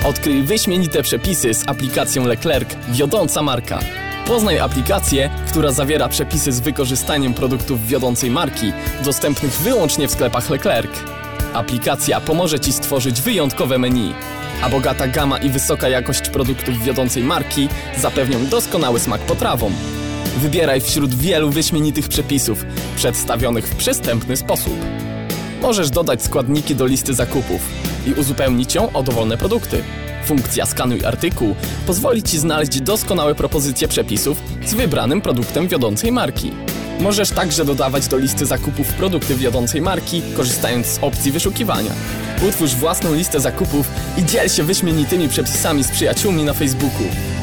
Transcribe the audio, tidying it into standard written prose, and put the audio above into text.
Odkryj wyśmienite przepisy z aplikacją Leclerc, wiodąca marka. Poznaj aplikację, która zawiera przepisy z wykorzystaniem produktów wiodącej marki, dostępnych wyłącznie w sklepach Leclerc. Aplikacja pomoże Ci stworzyć wyjątkowe menu, a bogata gama i wysoka jakość produktów wiodącej marki zapewnią doskonały smak potrawom. Wybieraj wśród wielu wyśmienitych przepisów, przedstawionych w przystępny sposób. Możesz dodać składniki do listy zakupów i uzupełnić ją o dowolne produkty. Funkcja skanuj artykuł pozwoli Ci znaleźć doskonałe propozycje przepisów z wybranym produktem wiodącej marki. Możesz także dodawać do listy zakupów produkty wiodącej marki, korzystając z opcji wyszukiwania. Utwórz własną listę zakupów i dziel się wyśmienitymi przepisami z przyjaciółmi na Facebooku.